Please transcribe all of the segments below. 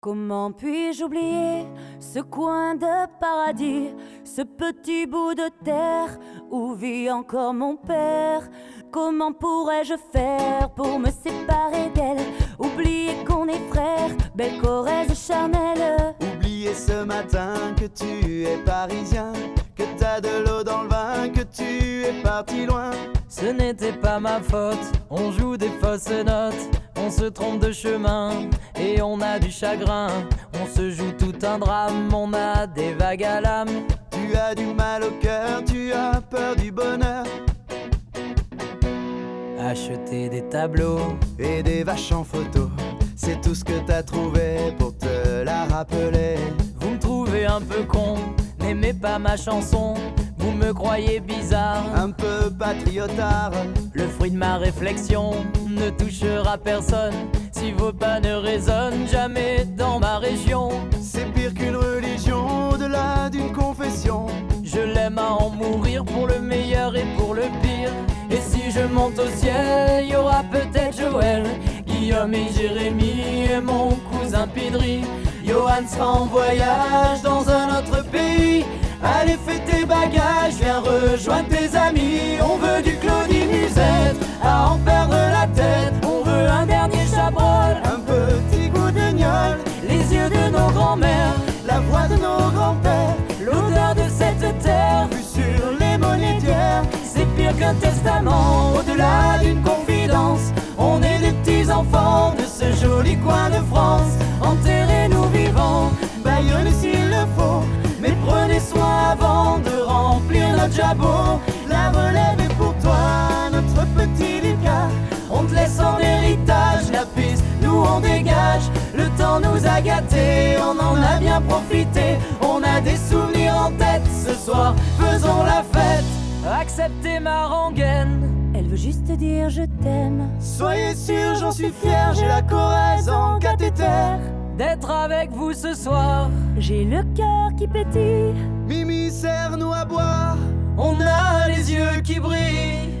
Comment puis-je oublier ce coin de paradis, ce petit bout de terre où vit encore mon père? Comment pourrais-je faire pour me séparer d'elle? Oublier qu'on est frères, belle Corrèze charnelle. Oublier ce matin que tu es parisien, que t'as de l'eau dans le vin, que tu es parti loin. Ce n'était pas ma faute, on joue des fausses notes, on se trompe de chemin et on a du chagrin. On se joue tout un drame, on a des vagues à l'âme. Tu as du mal au cœur, tu as peur du bonheur. Acheter des tableaux et des vaches en photo, c'est tout ce que t'as trouvé pour te la rappeler. Vous me trouvez un peu con, n'aimez pas ma chanson. Vous me croyez bizarre, un peu patriotard. Le fruit de ma réflexion ne touchera personne si vos pas ne résonnent jamais dans ma région. C'est pire qu'une religion, au-delà d'une confession. Je l'aime à en mourir pour le meilleur et pour le pire. Et si je monte au ciel, y aura peut-être Joël, Guillaume et Jérémy et mon cousin Pidri. Johan sera en voyage dans un autre pays. Allez, fais tes bagages, viens rejoindre tes amis. On veut du Claudie Musette, à en perdre la tête. On veut un dernier Chabrol, un petit goût de gnôle, les yeux de nos grands-mères, la voix de nos grands-pères, l'odeur de cette terre vue sur les monnaies d'hier. C'est pire qu'un testament, au-delà d'une confidence. On est des petits enfants de ce joli coin de France. Enterrez-nous vivants, baillonnez s'il le faut, mais prenez soin avant de remplir notre jabot. La relève est pour toi, notre petit Lucas. On te laisse en héritage la piste, nous on dégage. Le temps nous a gâtés, on en a bien profité. On a des souvenirs en tête, ce soir faisons la fête. Acceptez ma rengaine, elle veut juste dire je t'aime. Soyez sûr, j'en suis fier, j'ai la Corrèze en cathéter. D'être avec vous ce soir, j'ai le cœur qui pétille. Mimi, serre-nous à boire, on a les yeux qui brillent.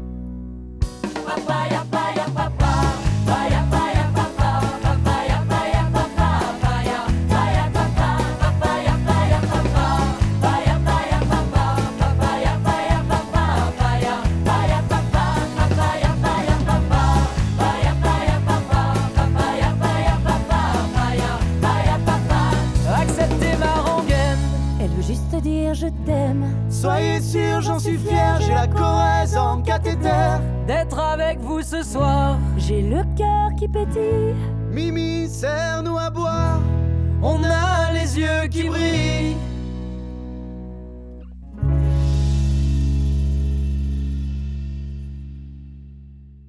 Papaya, paya, papa, paya, paya, papa, papaya, paya, papa, paya, paya, papa, papaya, paya, papa, paya, paya, papa, papaya, paya, papa, paya, paya, papa, papaya, paya, papa, paya, paya, papa, papaya, paya, papa, paya, paya, papa. Acceptez ma rengaine, elle veut juste dire je t'aime. Soyez sûr, j'en suis fier, j'ai la Corrèze en cathéter. D'être avec vous ce soir, j'ai le cœur qui pétille. Mimi, serre-nous à boire, on a les yeux qui brillent.